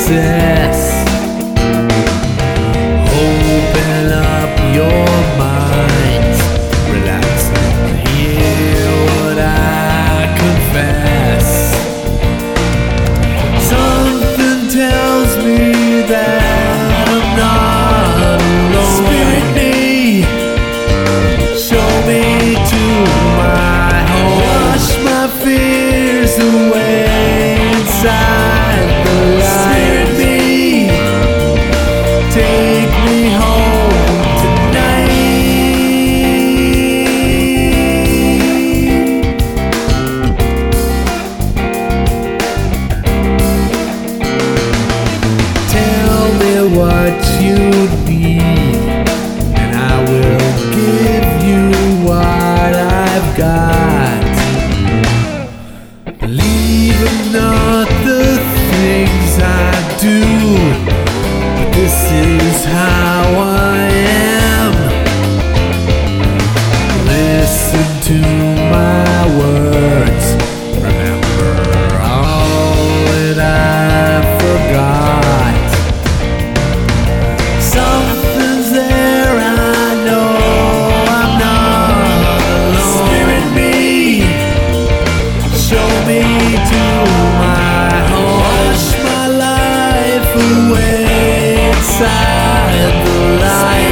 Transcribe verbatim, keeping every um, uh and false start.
success. Open up your mind, relax, hear what I confess. Something tells me that I'm not alone. Spirit me, show me to my home. Wash my fears away inside the light. Spirit me, take me home tonight. Tell me what you need, and I will give you what I've got. Believe or not the things I do, but this is how I am. Listen to my words, remember all that I forgot. Something's there, I know I'm not alone. Spirit me, show me to my home. Wash my life away inside the light.